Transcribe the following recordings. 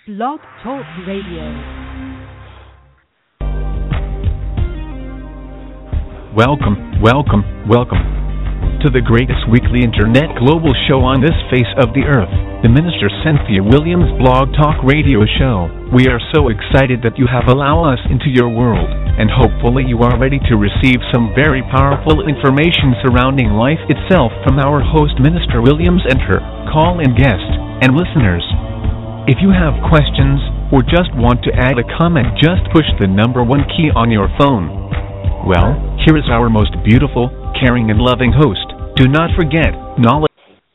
Blog Talk Radio. Welcome to the greatest weekly internet global show on this face of the earth, the Minister Cynthia Williams Blog Talk Radio Show. We are so excited that you have allowed us into your world, and hopefully you are ready to receive some very powerful information surrounding life itself from our host Minister Williams and her call-in guest and listeners. If you have questions or just want to add a comment, just push the number 1 key on your phone. Well, here is our most beautiful, caring, and loving host. Do not forget, knowledge.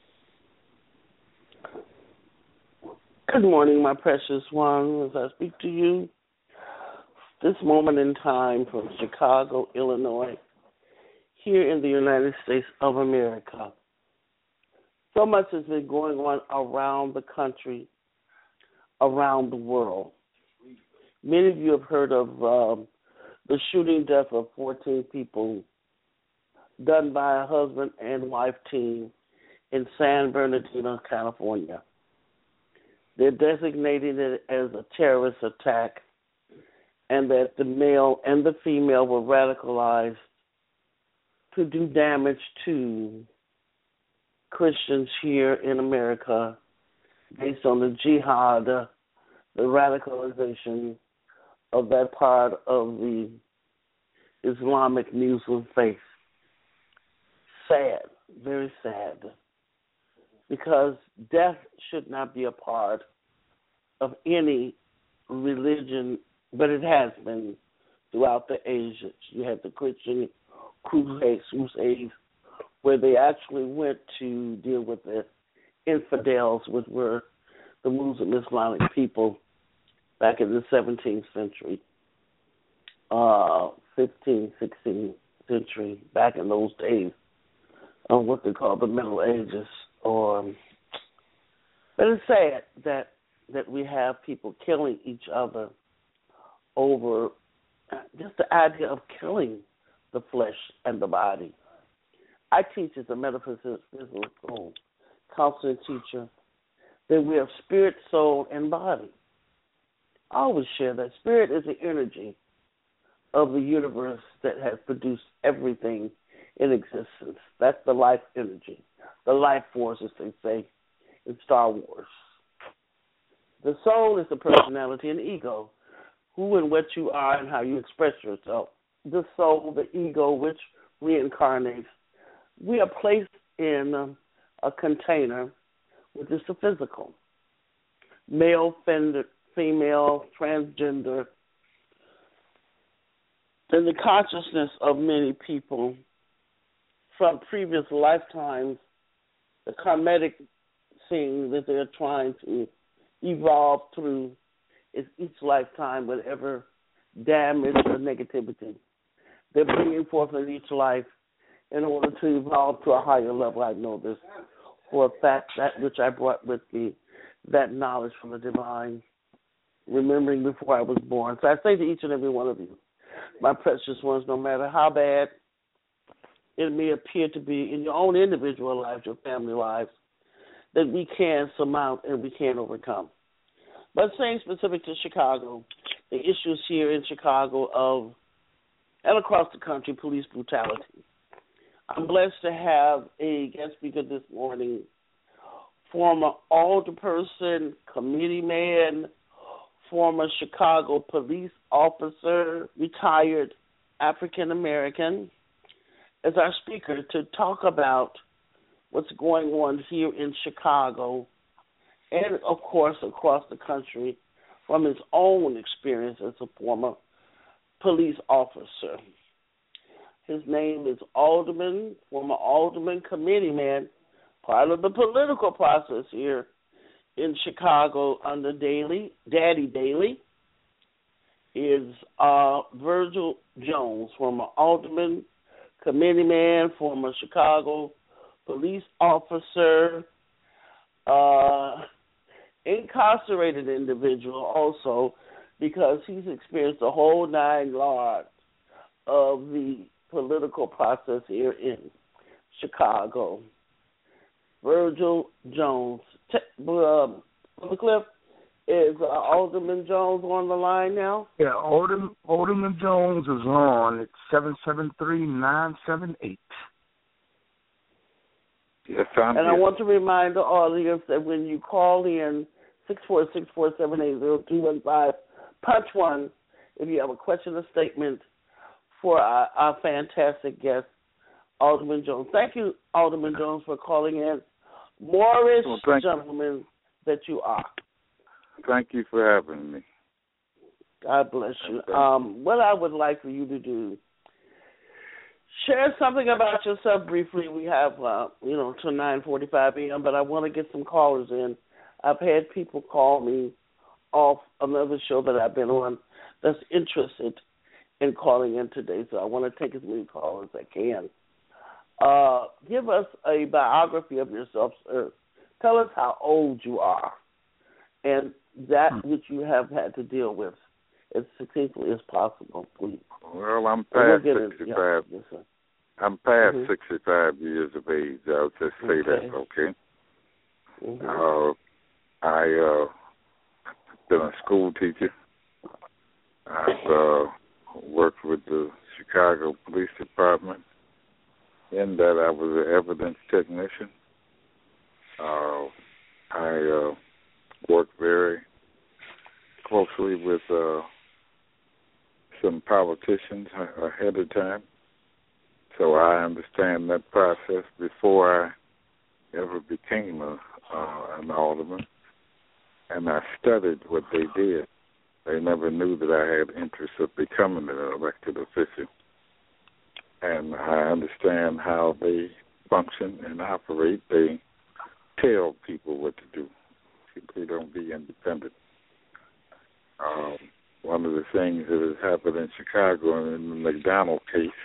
Good morning, my precious one, as I speak to you this moment in time from Chicago, Illinois, here in the United States of America. So much has been going on around the country, around the world. Many of you have heard of the shooting death of 14 people done by a husband and wife team in San Bernardino, California. They're designating it as a terrorist attack, and that the male and the female were radicalized to do damage to Christians here in America based on the jihad, the radicalization of that part of the Islamic Muslim faith. Sad, very sad, because death should not be a part of any religion, but it has been throughout the ages. You had the Christian crusades, where they actually went to deal with the infidels, which were the Muslim Islamic people back in the 17th century, 15th, 16th century, back in those days of what they call the Middle Ages. But it's sad that we have people killing each other over just the idea of killing the flesh and the body. I teach as a metaphysical counseling teacher that we are spirit, soul, and body. I always share that spirit is the energy of the universe that has produced everything in existence. That's the life energy, the life force, as they say in Star Wars. The soul is the personality and ego, who and what you are and how you express yourself. The soul, the ego, which reincarnates. We are placed in a container, which is the physical. Male, female, transgender. In the consciousness of many people from previous lifetimes, the karmatic thing that they're trying to evolve through is each lifetime, whatever damage or negativity they're bringing forth in each life in order to evolve to a higher level. I know this for a fact, that which I brought with me, that knowledge from the divine, remembering before I was born. So I say to each and every one of you, my precious ones, no matter how bad it may appear to be in your own individual lives, your family lives, that we can surmount and we can overcome. But saying specific to Chicago, the issues here in Chicago and across the country, police brutality. I'm blessed to have a guest speaker this morning, former alderperson, committeeman, former Chicago police officer, retired African-American, as our speaker to talk about what's going on here in Chicago and, of course, across the country from his own experience as a former police officer. His name is Alderman, former Alderman, committeeman, part of the political process here in Chicago under Daddy Daley. Is Virgil Jones, former Alderman, committeeman, former Chicago police officer, incarcerated individual also, because he's experienced the whole nine yards of the political process here in Chicago. Virgil Jones. Brother Cliff, Is Alderman Jones on the line now? Yeah, Alderman Jones is on. It's 773-978. Yes, I'm And here. I want to remind the audience that when you call in 646-478-0215, punch 1 if you have a question or statement for our fantastic guest, Alderman Jones. Thank you, Alderman Jones, for calling in. Moorish gentleman that you are. Thank you for having me. God bless you. What I would like for you to do, share something about yourself briefly. We have, till 9:45 a.m., but I want to get some callers in. I've had people call me off another show that I've been on that's interested in calling in today, so I want to take as many callers as I can. Give us a biography of yourself, sir. Tell us how old you are and that which you have had to deal with as succinctly as possible, please. Well, I'm past 65. Yes, sir. I'm past 65 years of age. I'll just say that, okay? I've been a school teacher. I've worked with the Chicago Police Department. In that, I was an evidence technician. I worked very closely with some politicians ahead of time. So I understand that process before I ever became an alderman. And I studied what they did. They never knew that I had interest of becoming an elected official. And I understand how they function and operate. They tell people what to do. They don't be independent. One of the things that has happened in Chicago in the McDonald case,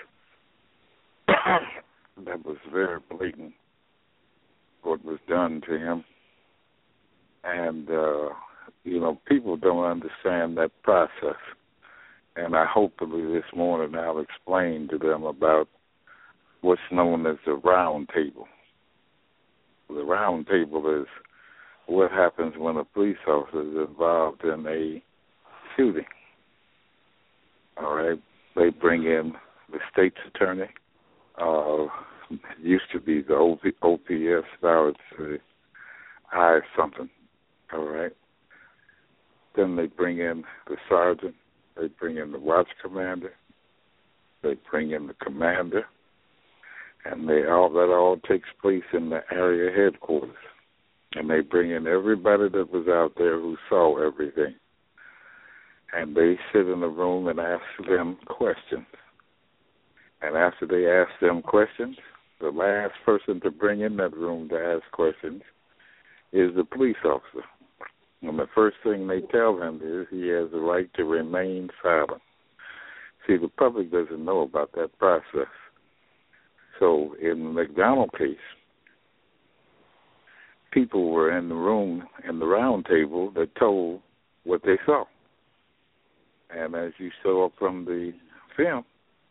that was very blatant, what was done to him. And, people don't understand that process. And I hopefully this morning I'll explain to them about what's known as the round table. The round table is what happens when a police officer is involved in a shooting. All right? They bring in the state's attorney. It used to be the OPS, now it's the I something. All right? Then they bring in the sergeant. They bring in the watch commander. They bring in the commander. And that all takes place in the area headquarters. And they bring in everybody that was out there who saw everything. And they sit in the room and ask them questions. And after they ask them questions, the last person to bring in that room to ask questions is the police officer. And the first thing they tell him is he has the right to remain silent. See, the public doesn't know about that process. So in the McDonald case, people were in the room, in the round table, that told what they saw. And as you saw from the film,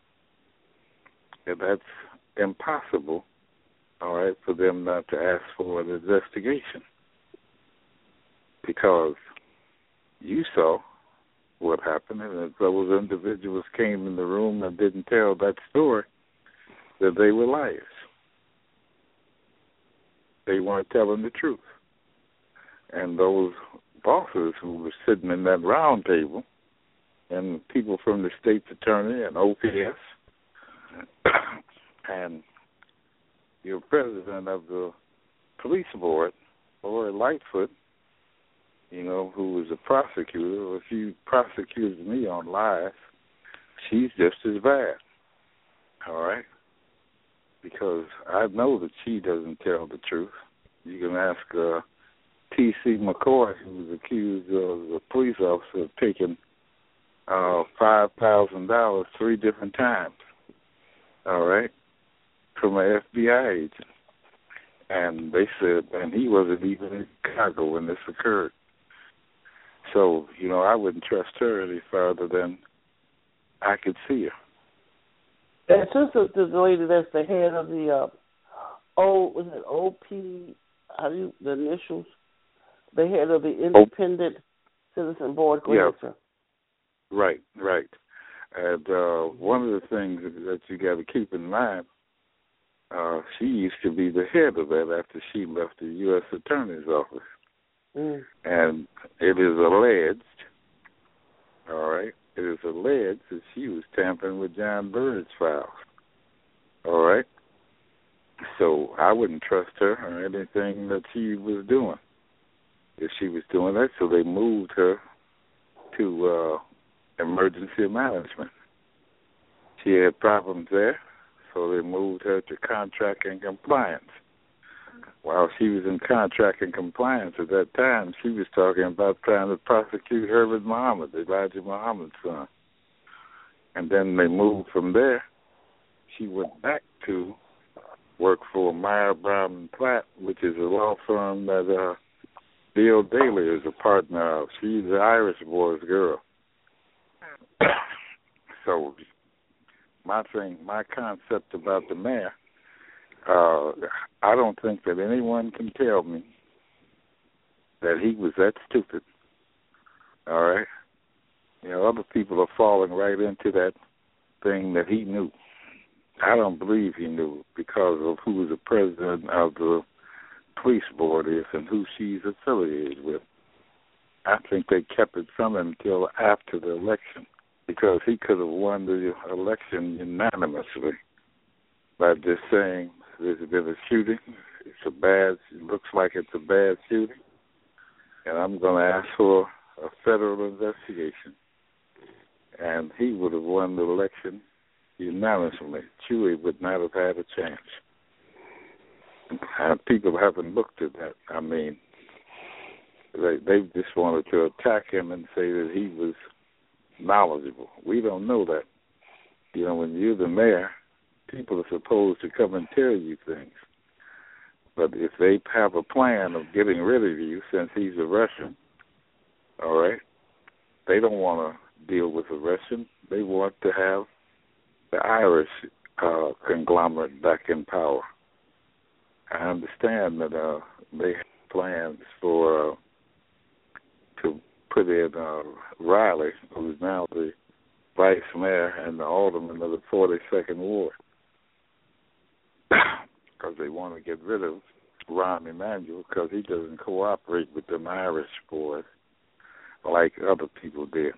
that's impossible, all right, for them not to ask for an investigation. Because you saw what happened, and if those individuals came in the room and didn't tell that story, that they were liars. They weren't telling the truth. And those bosses who were sitting in that round table, and people from the state's attorney and OPS, and your president of the police board, Lori Lightfoot, who was a prosecutor. If you prosecuted me on lies, she's just as bad. All right? Because I know that she doesn't tell the truth. You can ask T.C. McCoy, who was accused of a police officer of taking $5,000 3 different times, all right, from an FBI agent. And they said, and he wasn't even in Chicago when this occurred. So, I wouldn't trust her any further than I could see her. And since the lady that's the head of the was it OP? The initials? The head of the independent Citizen Board. Go ahead, sir. Right. And one of the things that you got to keep in mind, she used to be the head of that after she left the U.S. Attorney's Office. Mm. And it is alleged, all right, it is alleged that she was tampering with John Bird's files, all right? So I wouldn't trust her or anything that she was doing if she was doing that. So they moved her to emergency management. She had problems there, so they moved her to contract and compliance. While she was in contract and compliance at that time, she was talking about trying to prosecute Herbert Muhammad, Elijah Muhammad's son. And then they moved from there. She went back to work for Meyer, Brown and Platt, which is a law firm that Bill Daley is a partner of. She's an Irish boy's girl. So my concept about the mayor, I don't think that anyone can tell me that he was that stupid. All right? You know, other people are falling right into that thing that he knew. I don't believe he knew because of who the president of the police board is and who she's affiliated with. I think they kept it from him until after the election because he could have won the election unanimously by just saying there's been a shooting. It looks like it's a bad shooting, and I'm going to ask for a federal investigation. And he would have won the election unanimously. Chewy would not have had a chance. And people haven't looked at that. I mean, they just wanted to attack him and say that he was knowledgeable. We don't know that. You know, when you're the mayor, people are supposed to come and tell you things. But if they have a plan of getting rid of you since he's a Russian, all right, they don't want to deal with the Russian. They want to have the Irish conglomerate back in power. I understand that they have plans for to put in Riley, who's now the vice mayor and the alderman of the 42nd Ward, because they want to get rid of Rahm Emanuel because he doesn't cooperate with them Irish boys like other people did.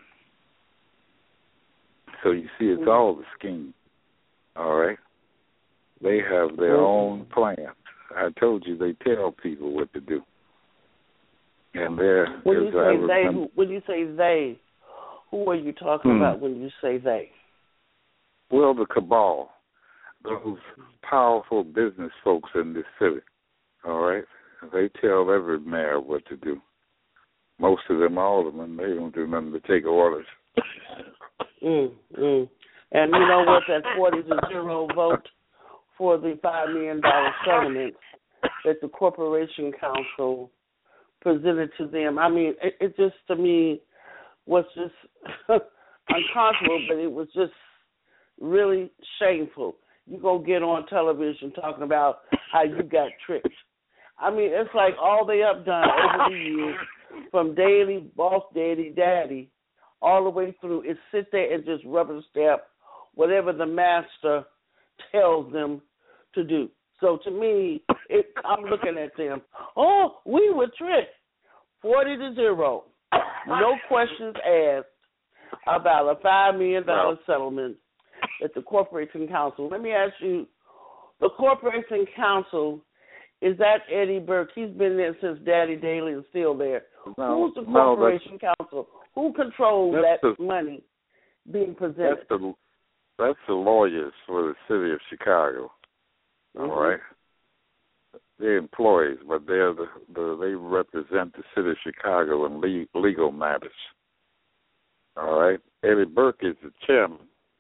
So you see, it's all the scheme, all right? They have their own plans. I told you they tell people what to do. And when you say they, who are you talking about when you say they? Well, the cabal, those powerful business folks in this city, all right? They tell every mayor what to do. Most of them aldermen, they don't do nothing but take orders. And you know what? That 40-0 vote for the $5 million settlement that the Corporation Council presented to them. I mean, it just, to me, was just unconscionable, but it was just really shameful. You go get on television talking about how you got tricked. I mean, it's like all they have done over the years, from Daily, Boss Daddy, all the way through, is sit there and just rubber stamp whatever the master tells them to do. So to me, I'm looking at them. Oh, we were tricked. 40-0. No questions asked about a $5 million settlement at the Corporation Council. Let me ask you, the Corporation Council, is that Eddie Burke? He's been there since Daddy Daley and still there. Who's the Corporation Council? Who controls that money being presented? That's the lawyers for the city of Chicago. All right. They're employees, but they represent the city of Chicago in legal matters. All right. Eddie Burke is the chairman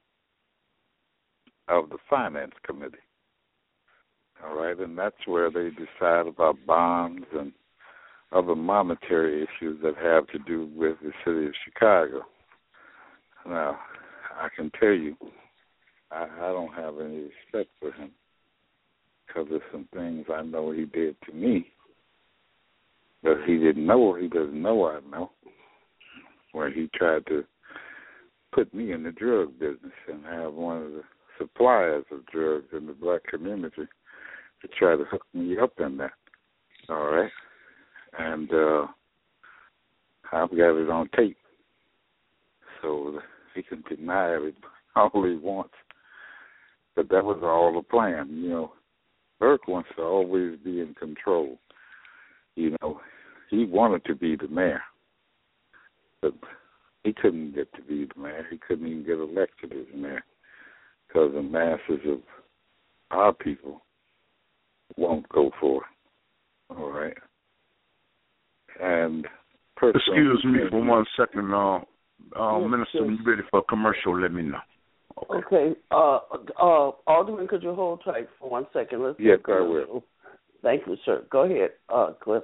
of the Finance Committee. All right, and that's where they decide about bonds and other monetary issues that have to do with the city of Chicago. Now, I can tell you, I don't have any respect for him because there's some things I know he did to me that he didn't know. He doesn't know I know. where he tried to put me in the drug business and have one of the suppliers of drugs in the black community to try to hook me up in that. All right? And I've got it on tape. So he can deny it all he wants. But that was all a plan, you know. Burke wants to always be in control. You know, he wanted to be the mayor. But he couldn't get to be the mayor. He couldn't even get elected as mayor because the masses of our people won't go for it. All right? And excuse me for 1 second. Minister, when you're ready for a commercial, let me know. Okay. Alderman, could you hold tight for 1 second? Yes, I will. Thank you, sir. Go ahead, Cliff.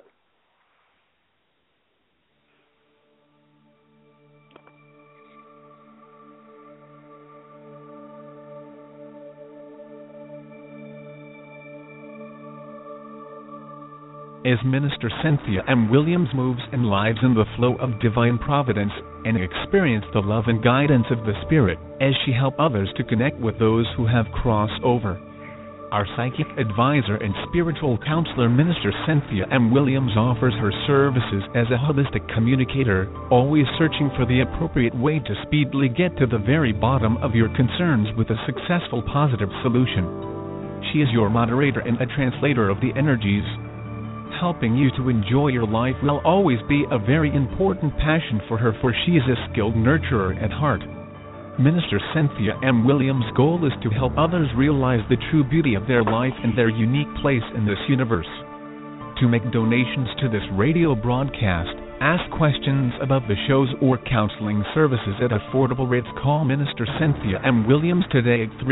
As Minister Cynthia M. Williams moves and lives in the flow of divine providence and experience the love and guidance of the Spirit as she helps others to connect with those who have crossed over. Our psychic advisor and spiritual counselor, Minister Cynthia M. Williams, offers her services as a holistic communicator, always searching for the appropriate way to speedily get to the very bottom of your concerns with a successful positive solution. She is your moderator and a translator of the energies. Helping you to enjoy your life will always be a very important passion for her, for she is a skilled nurturer at heart. Minister Cynthia M. Williams' goal is to help others realize the true beauty of their life and their unique place in this universe. To make donations to this radio broadcast, ask questions about the shows or counseling services at affordable rates, call Minister Cynthia M. Williams today at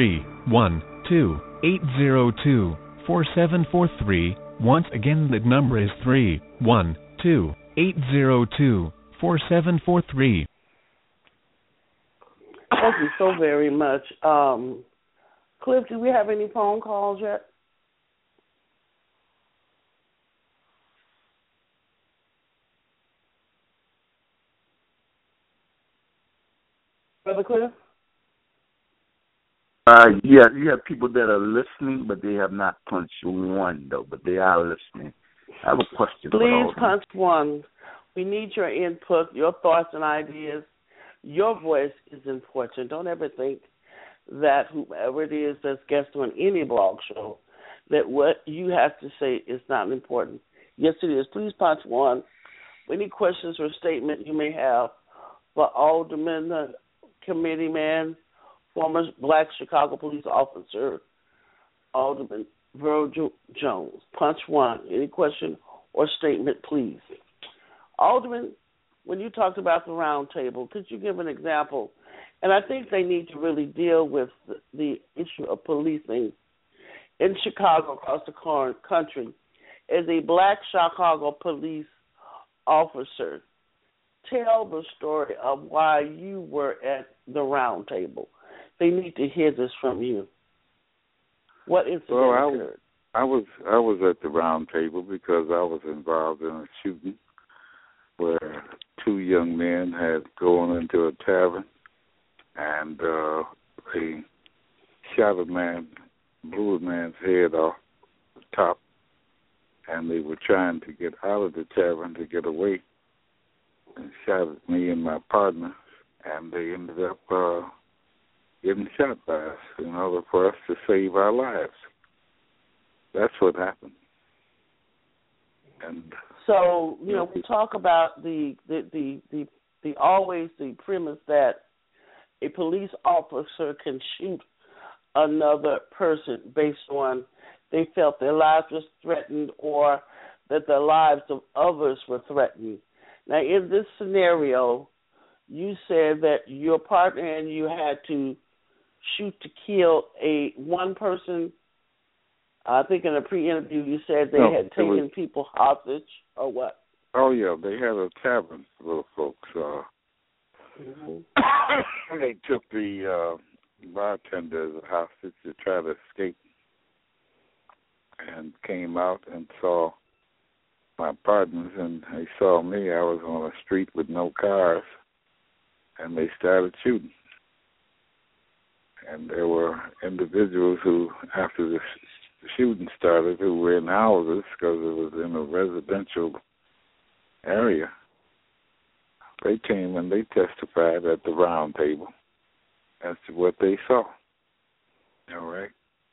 312-802-4743. Once again, that number is 312-802-4743. Thank you so very much. Cliff, do we have any phone calls yet? Brother Cliff? Yeah, you have people that are listening, but they have not punched one, though, but they are listening. I have a question. Please punch one. We need your input, your thoughts and ideas. Your voice is important. Don't ever think that whoever it is that's guest on any blog show, that what you have to say is not important. Yes, it is. Please punch one. Any questions or statement you may have for Alderman, committeeman, former Black Chicago police officer, Alderman Virgil Jones. Punch one. Any question or statement, please. Alderman, when you talked about the round table, could you give an example? And I think they need to really deal with the issue of policing in Chicago, across the country. As a Black Chicago police officer, tell the story of why you were at the round table. They need to hear this from you. What incident occurred? I was at the round table because I was involved in a shooting where two young men had gone into a tavern and they shot a man, blew a man's head off the top, and they were trying to get out of the tavern to get away and shot at me and my partner, and they ended up getting shot by us in order for us to save our lives. That's what happened. And so, we talk about the always the premise that a police officer can shoot another person based on they felt their lives was threatened or that the lives of others were threatened. Now, in this scenario, you said that your partner and you had to shoot to kill one person. I think in a pre-interview you said they had taken people hostage or what? Oh, yeah, they had a tavern full of folks. They took the bartender as a hostage to try to escape and came out and saw my partners, and they saw me. I was on a street with no cars, and they started shooting. And there were individuals who, after the shooting started, who were in houses because it was in a residential area. They came and they testified at the round table as to what they saw. All right.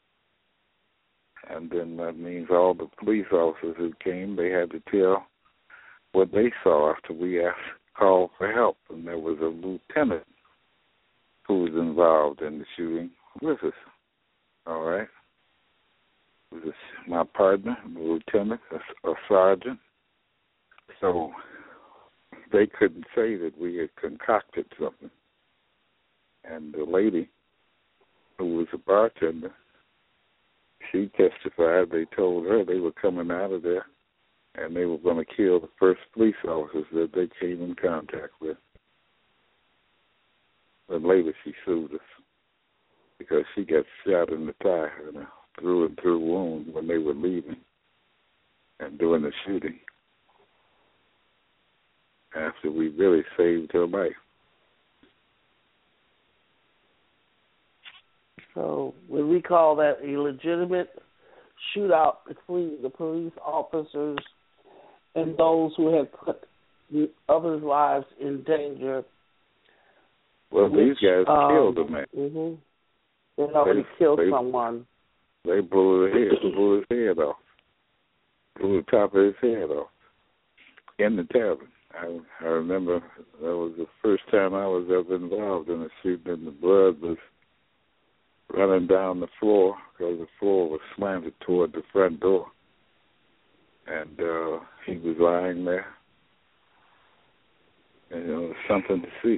And then that means all the police officers who came, they had to tell what they saw after we called for help. And there was a lieutenant who was involved in the shooting with us. All right. It was my partner, the lieutenant, a sergeant. So they couldn't say that we had concocted something. And the lady who was a bartender, she testified. They told her they were coming out of there and they were going to kill the first police officers that they came in contact with. But later she sued us because she got shot in the thigh and a through and through wound when they were leaving and doing the shooting after we really saved her life. So would we call that a legitimate shootout between the police officers and those who had put others' lives in danger? Well, these guys killed a man. Mm-hmm. They already killed someone. They blew his head off. Blew the top of his head off in the tavern. I remember that was the first time I was ever involved in a shooting, and the blood was running down the floor because the floor was slanted toward the front door. And he was lying there. And it was something to see.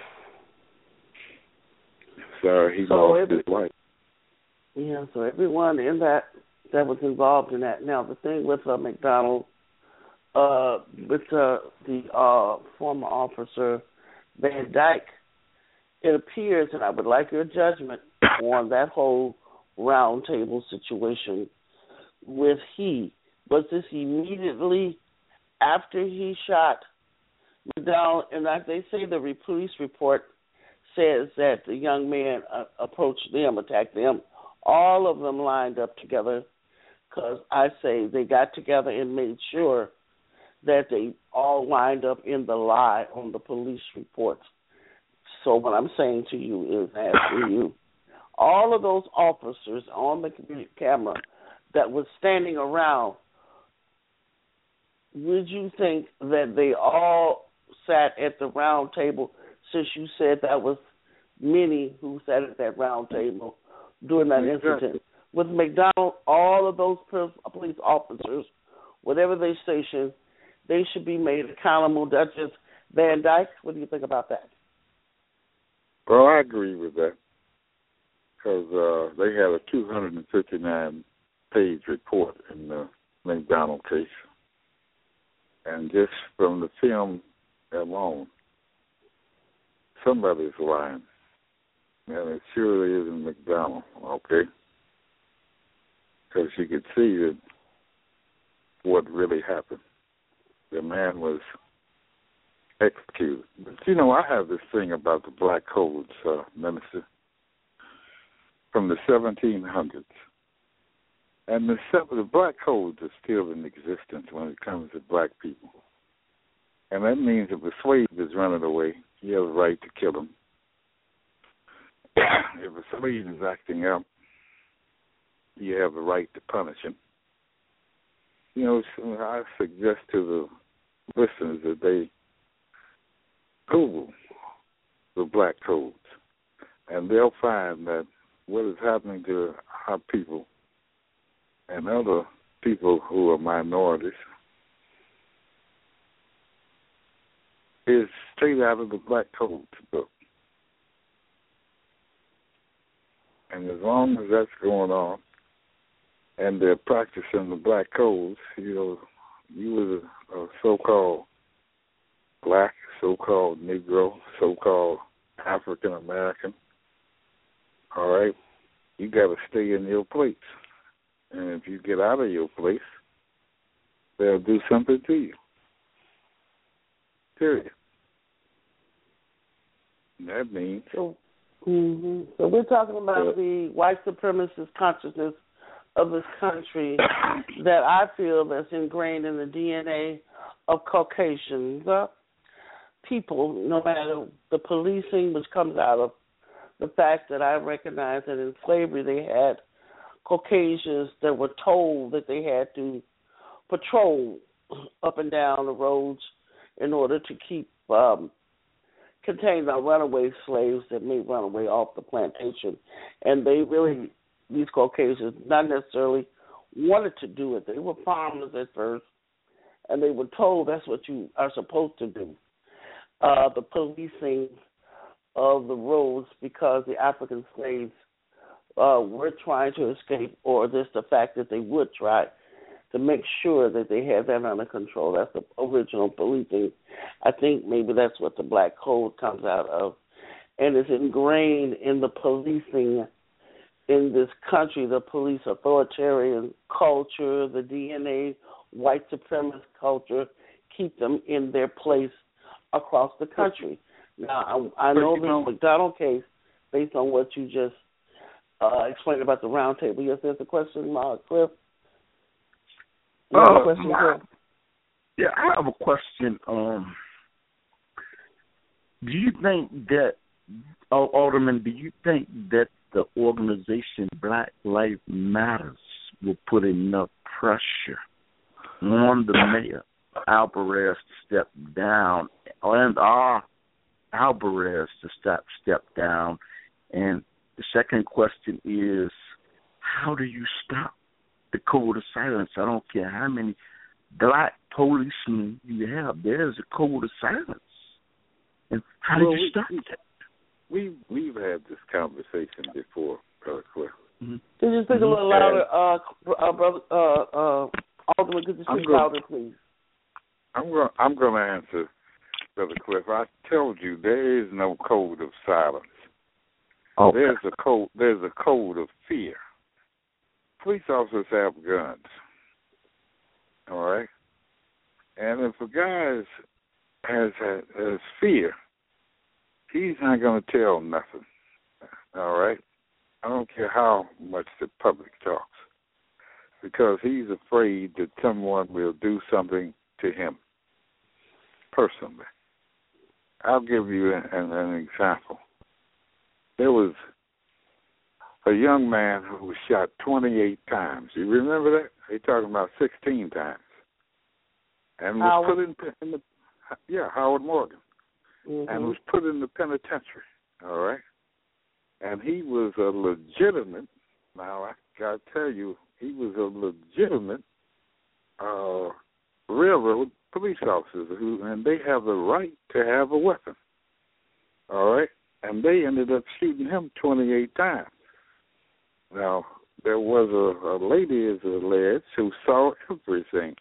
Sorry, he lost his life. Yeah, so everyone in that was involved in that. Now, the thing with McDonald, with the former officer Van Dyke, it appears, and I would like your judgment on that whole round table situation with was this immediately after he shot McDonald? And like they say, the police report says that the young man approached them, attacked them. All of them lined up together because I say they got together and made sure that they all lined up in the lie on the police reports. So what I'm saying to you is asking you, all of those officers on the camera that was standing around, would you think that they all sat at the round table, since you said that was many who sat at that round table during that incident? With McDonald, all of those police officers, whatever they stationed, they should be made accountable. Judge Van Dyke, what do you think about that? Well, I agree with that because they had a 259-page report in the McDonald case. And just from the film alone, somebody's lying. And it surely isn't McDonald, okay? Because you could see that what really happened. The man was executed. But, I have this thing about the black codes, Minister, from the 1700s. And the black codes are still in existence when it comes to black people. And that means if a slave is running away, you have a right to kill him. If a slave is acting up, you have a right to punish him. So I suggest to the listeners that they Google the black codes, and they'll find that what is happening to our people and other people who are minorities is straight out of the black codes book. And as long as that's going on and they're practicing the black codes, you was a so-called black, so-called Negro, so-called African American, all right, you got to stay in your place. And if you get out of your place, they'll do something to you. Period. That means. So we're talking about the white supremacist consciousness of this country that I feel that's ingrained in the DNA of Caucasians people, no matter the policing, which comes out of the fact that I recognize that in slavery they had Caucasians that were told that they had to patrol up and down the roads in order to keep contain the runaway slaves that may run away off the plantation. And they really, these Caucasians, not necessarily wanted to do it. They were farmers at first, and they were told that's what you are supposed to do. The policing of the roads because the African slaves were trying to escape, or just the fact that they would try to make sure that they had that under control. That's the original policing. I think maybe that's what the Black Code comes out of, and it's ingrained in the policing in this country, the police authoritarian culture, the DNA, white supremacist culture, keep them in their place across the country. Now, I know this McDonald case, based on what you just explained about the round table. Yes, there's a question, Cliff? I have a question. Do you think that, Alderman, do you think that the organization Black Lives Matters will put enough pressure on the mayor, Alvarez, to step down, and Alvarez to step down? And the second question is, how do you stop the code of silence? I don't care how many black policemen you have. There's a code of silence. And how do you stop that? We've had this conversation before, Brother Cliff. Mm-hmm. Could you speak a little louder, Brother Alderman? Could you speak louder, please? I'm going to answer, Brother Cliff. I told you there is no code of silence. Okay. There's a code of fear. Police officers have guns, all right? And if a guy has fear, he's not going to tell nothing, all right? I don't care how much the public talks, because he's afraid that someone will do something to him personally. I'll give you an example. There was a young man who was shot 28 times. You remember that? They're talking about 16 times. And was put in the Howard Morgan. Mm-hmm. And was put in the penitentiary, all right? And he was a legitimate, now I got to tell you, he was a legitimate railroad police officer, and they have the right to have a weapon, all right? And they ended up shooting him 28 times. Now, there was a lady, as alleged, who saw everything.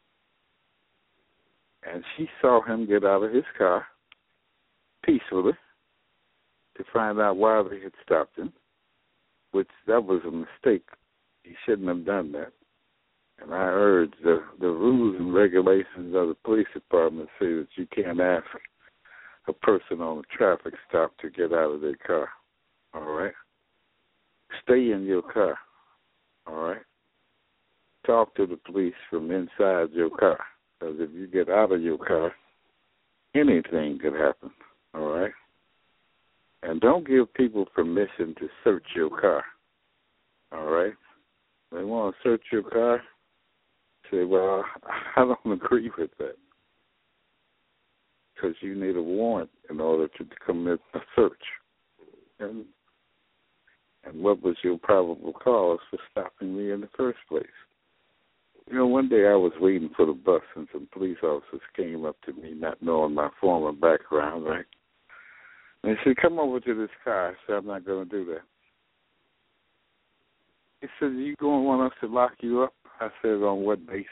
And she saw him get out of his car peacefully to find out why they had stopped him, which that was a mistake. He shouldn't have done that. And I urge the rules and regulations of the police department say that you can't ask a person on a traffic stop to get out of their car, all right? Stay in your car, all right? Talk to the police from inside your car, because if you get out of your car, anything could happen, all right? And don't give people permission to search your car, all right? They want to search your car, say, well, I don't agree with that, because you need a warrant in order to commit a search. And what was your probable cause for stopping me in the first place? You know, one day I was waiting for the bus, and some police officers came up to me, not knowing my former background, right? And they said, come over to this car. I said, I'm not going to do that. He said, you going to want us to lock you up? I said, on what basis?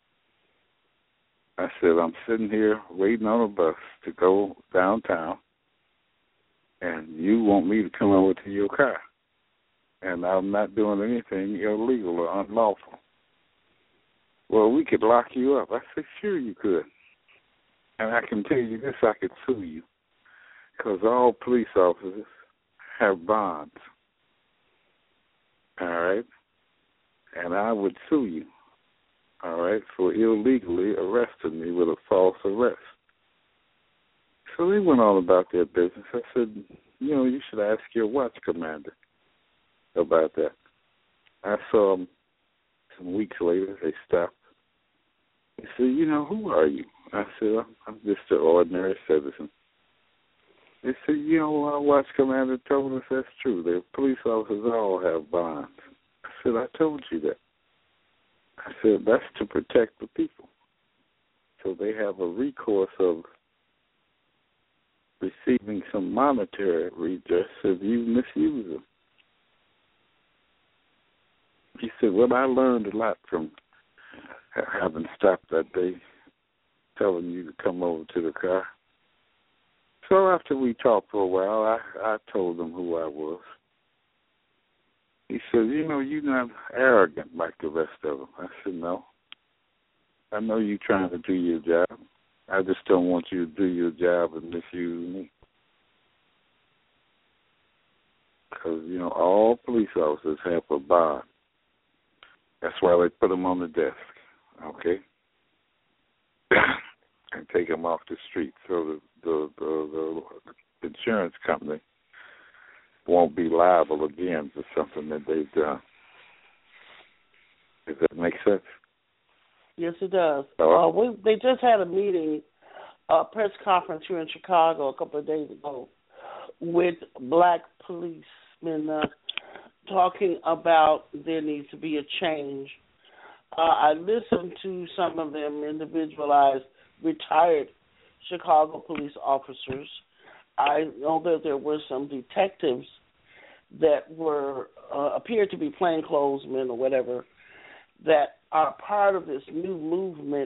I said, I'm sitting here waiting on a bus to go downtown, and you want me to come over to your car. And I'm not doing anything illegal or unlawful. Well, we could lock you up. I said, sure you could. And I can tell you this, I could sue you. because all police officers have bonds. All right? And I would sue you, all right, for illegally arresting me with a false arrest. So they went on about their business. I said, you should ask your watch commander about that. I saw them some weeks later. They stopped. He said, who are you? I said, I'm just an ordinary citizen. They said, our watch commander told us that's true. The police officers all have bonds. I said, I told you that. I said, that's to protect the people. So they have a recourse of receiving some monetary redress if you misuse them. He said, well, I learned a lot from having stopped that day, telling you to come over to the car. So after we talked for a while, I told him who I was. He said, you're not arrogant like the rest of them. I said, no. I know you're trying to do your job. I just don't want you to do your job and misuse me. Because, all police officers have a bond. That's why they put them on the desk, okay? And take them off the street so the insurance company won't be liable again for something that they've done. Does that make sense? Yes, it does. Oh. They just had a meeting, a press conference here in Chicago a couple of days ago with black policemen talking about there needs to be a change. I listened to some of them individualized, retired Chicago police officers. I know that there were some detectives that were appeared to be plainclothesmen or whatever that are part of this new movement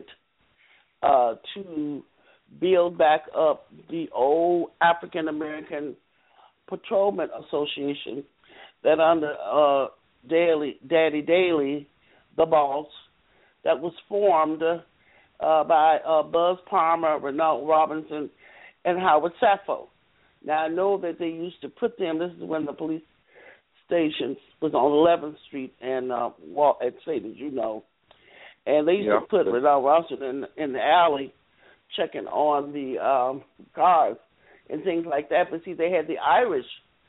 to build back up the old African American Patrolman Association that under Daddy Daly, the boss, that was formed by Buzz Palmer, Renault Robinson, and Howard Sappho. Now, I know that they used to put them, this is when the police station was on 11th Street and at St. as you know, and they used to put Renault Robinson in the alley checking on the cars and things like that. But see, they had the Irish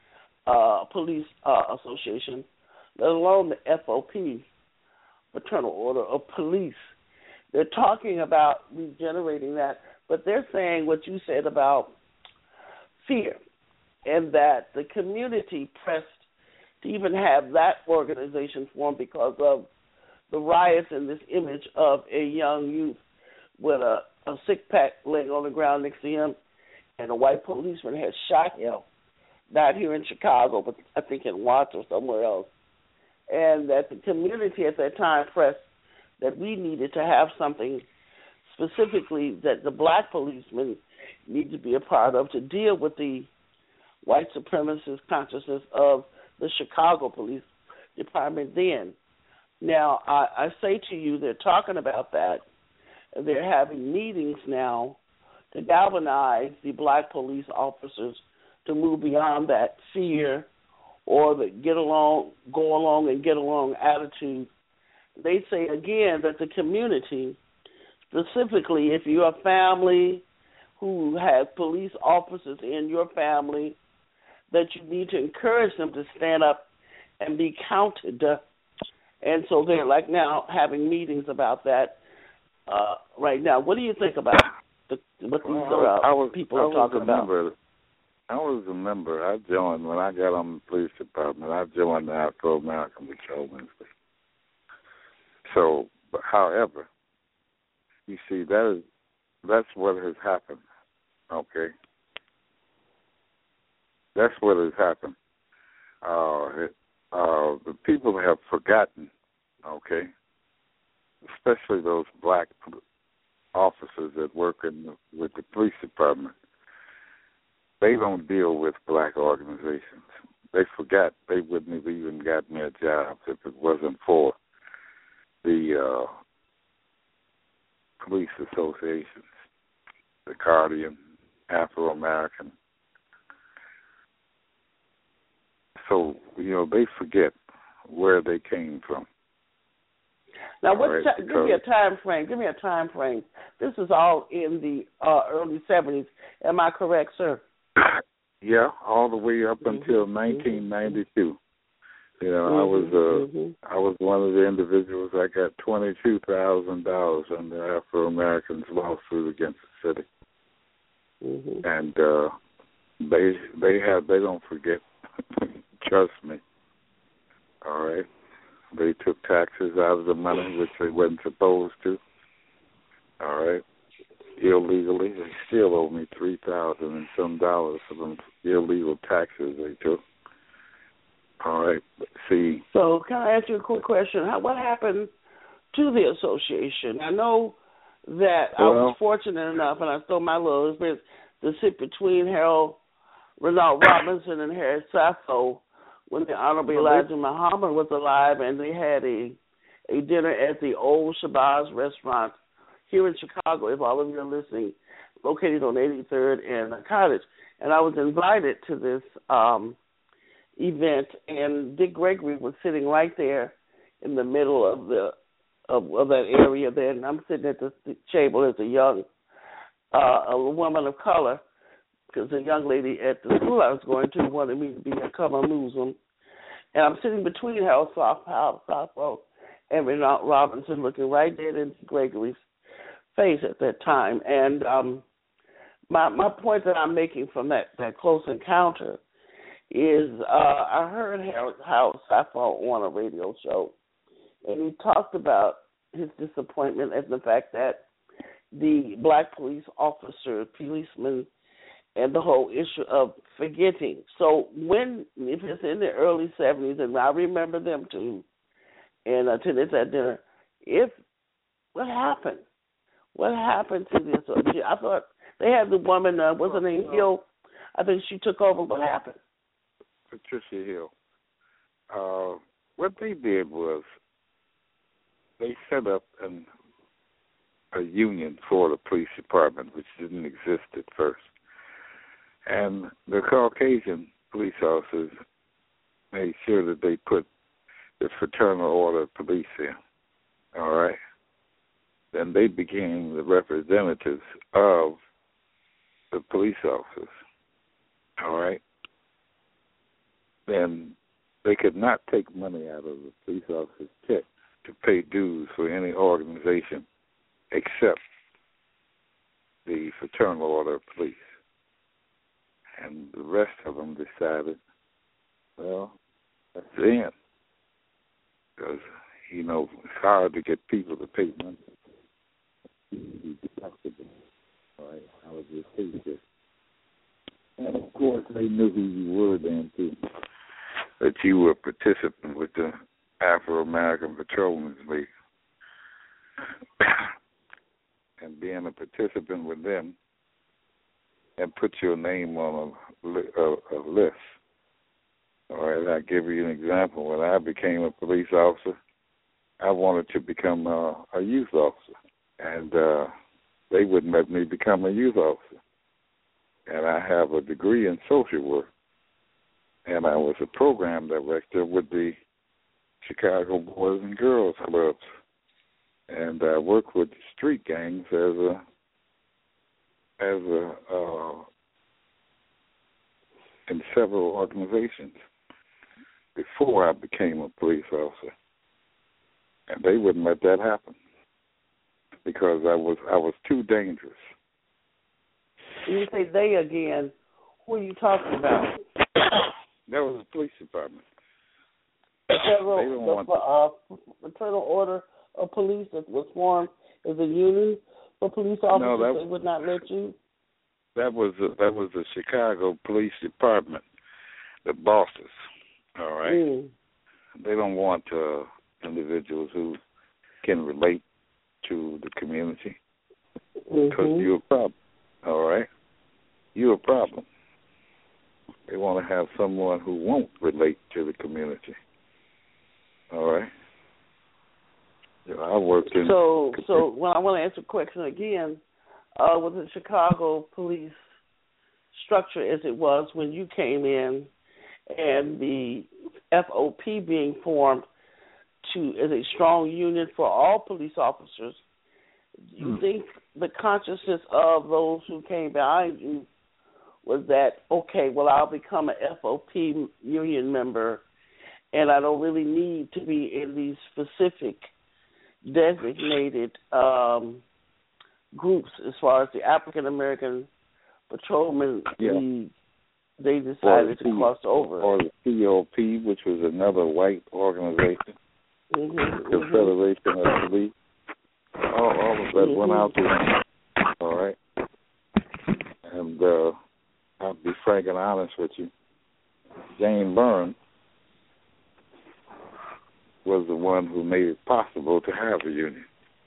Police Association, let alone the FOP, Fraternal Order of Police. They're talking about regenerating that, but they're saying what you said about fear, and that the community pressed to even have that organization formed because of the riots and this image of a young youth with a six-pack laying on the ground next to him, and a white policeman had shot him, not here in Chicago, but I think in Watts or somewhere else. And that the community at that time pressed that we needed to have something specifically that the black policemen need to be a part of to deal with the white supremacist consciousness of the Chicago Police Department then. Now, I say to you, they're talking about that. They're having meetings now to galvanize the black police officers to move beyond that fear or the go along and get along attitude. They say, again, that the community, specifically if you're a family who has police officers in your family, that you need to encourage them to stand up and be counted. And so they're like now having meetings about that right now. What do you think about what these people are talking about? I was a member. I joined when I got on the police department. I joined the Afro-American Patrolmen's League. So, but however, you see, that's what has happened, okay? That's what has happened. The people have forgotten, okay, especially those black officers that work with the police department. They don't deal with black organizations. They forgot they wouldn't have even gotten their jobs if it wasn't for the police associations, the Guardian, Afro-American, So, they forget where they came from. Now, give me a time frame. Give me a time frame. This is all in the early 70s. Am I correct, sir? Yeah, all the way up until 1992. I was one of the individuals. I got $22,000 on the Afro-Americans lawsuit against the city, and they don't forget. Trust me. All right. They took taxes out of the money, which they wasn't supposed to. All right. Illegally. They still owe me $3,000 and some dollars for them illegal taxes they took. All right. See. So can I ask you a quick question? What happened to the association? I know that I was fortunate enough, and I stole my little experience, to sit between Renault Robinson and Harry Sappho when the Honorable Elijah Muhammad was alive, and they had a dinner at the Old Shabazz restaurant here in Chicago, if all of you are listening, located on 83rd and Cottage. And I was invited to this event, and Dick Gregory was sitting right there in the middle of that area there, and I'm sitting at the table as a woman of color, because a young lady at the school I was going to wanted me to be a cover Muslim. And I'm sitting between Harold Sappho and Renault Robinson, looking right dead into Gregory's face at that time. And my point that I'm making from that close encounter is I heard Harold Sappho on a radio show, and he talked about his disappointment at the fact that the black police policemen, and the whole issue of forgetting. So if it's in the early 70s, and I remember them too, and attended that dinner, what happened? What happened to this? I thought they had the woman, what's her name, Hill? I think she took over. What happened? Patricia Hill. What they did was they set up a union for the police department, which didn't exist at first. And the Caucasian police officers made sure that they put the Fraternal Order of Police in. All right? Then they became the representatives of the police officers. All right? Then they could not take money out of the police officers' check to pay dues for any organization except the Fraternal Order of Police. And the rest of them decided, well, that's the end. Because, it's hard to get people to pay money. All right, I was just saying this. And, of course, they knew who you were then, too, that you were a participant with the Afro-American Patrolmen's League. And being a participant with them, and put your name on a list. All right, I'll give you an example. When I became a police officer, I wanted to become a youth officer, and they wouldn't let me become a youth officer. And I have a degree in social work, and I was a program director with the Chicago Boys and Girls Clubs, and I worked with street gangs in several organizations before I became a police officer, and they wouldn't let that happen because I was too dangerous. When you say they again, who are you talking about? That was the police department. The Fraternal Order of Police that was formed as a union for police officers. They would not let you. That was the Chicago Police Department, the bosses. All right, They don't want individuals who can relate to the community because you're a problem. All right, you're a problem. They want to have someone who won't relate to the community. All right. I worked in. So when I want to answer the question again, with the Chicago police structure as it was when you came in, and the FOP being formed as a strong union for all police officers, do you think the consciousness of those who came behind you was that, okay, well, I'll become an FOP union member, and I don't really need to be in these specific designated groups as far as the African American Patrolmen League, they decided to cross over. Or the COP, which was another white organization, the Federation of Police. All of that went out there. All right. And I'll be frank and honest with you. Jane Byrne was the one who made it possible to have a union.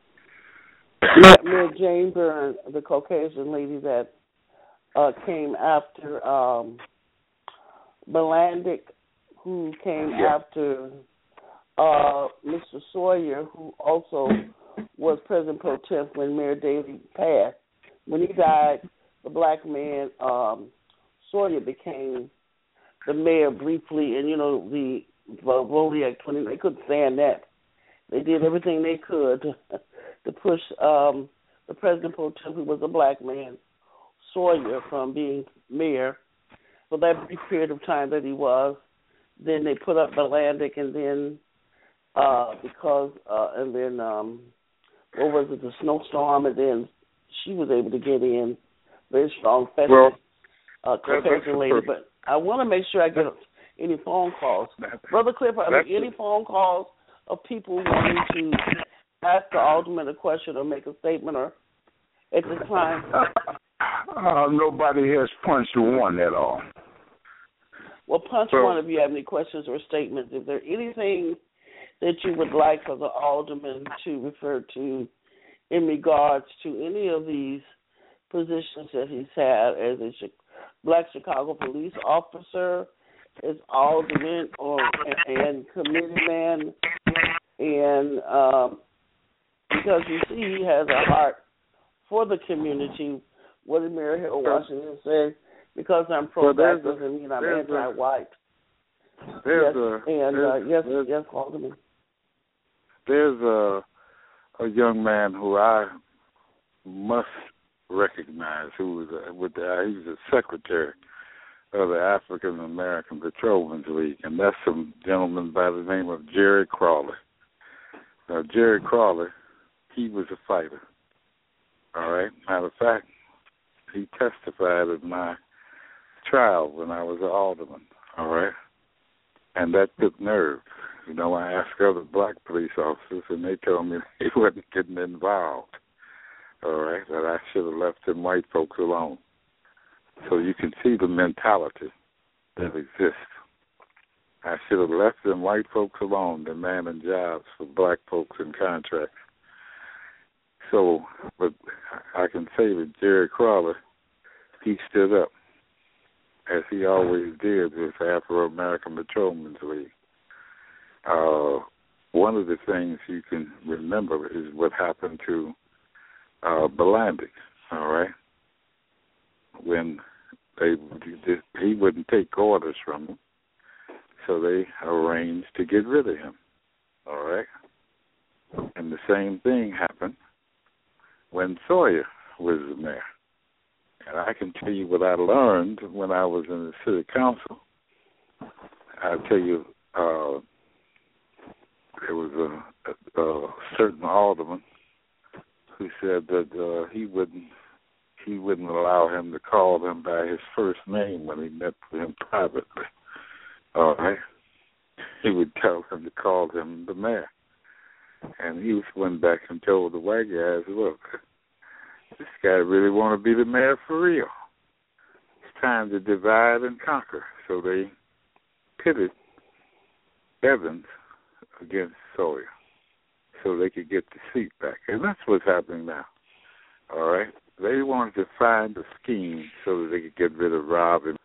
Miss Jane Byrne, the Caucasian lady that came after Blandick, who came after Mr. Sawyer, who also was President Pro Tem when Mayor Daley passed. When he died, the black man, Sawyer, became the mayor briefly, and, the Rodiac 20, they couldn't stand that. They did everything they could to push the President Pro Tem, who was a black man, Sawyer, from being mayor for that brief period of time that he was. Then they put up Blandick, and then what was it, the snowstorm, and then she was able to get in, very strong, Caucasian lady. But I want to make sure I get any phone calls. Brother Cliff, are there any phone calls of people wanting to ask the alderman a question or make a statement or at this time? Nobody has punched one at all. Well, punch one if you have any questions or statements. Is there anything that you would like for the alderman to refer to in regards to any of these positions that he's had as a Black Chicago police officer, as alderman and committeeman, and because you see he has a heart for the community. What did Mayor Harold Washington say? Because I'm pro-black doesn't mean I'm anti-white. Yes, Alderman. There's a young man who I must recognize who was he was the secretary of the African American Patrolmen's League, and that's some gentleman by the name of Jerry Crawley. Now, Jerry Crawley, he was a fighter. All right. Matter of fact, he testified at my trial when I was an alderman. All right. And that took nerve. I asked other black police officers, and they told me he wasn't getting involved. All right, that I should have left them white folks alone. So you can see the mentality that exists. I should have left them white folks alone, demanding jobs for black folks in contracts. So, but I can say that Jerry Crawley, he stood up, as he always did with the Afro-American Patrolmen's League. One of the things you can remember is what happened to Blandick, all right, when he wouldn't take orders from him, so they arranged to get rid of him, all right. And the same thing happened when Sawyer was the mayor. And I can tell you what I learned when I was in the city council. I'll tell you, there was a certain alderman who said that he wouldn't allow him to call him by his first name when he met with him privately. All right, he would tell him to call him the mayor, and he went back and told the white guys, "Look, this guy really want to be the mayor for real. It's time to divide and conquer." So they pitted Evans against Sawyer so they could get the seat back. And that's what's happening now. All right? They wanted to find a scheme so that they could get rid of Rob and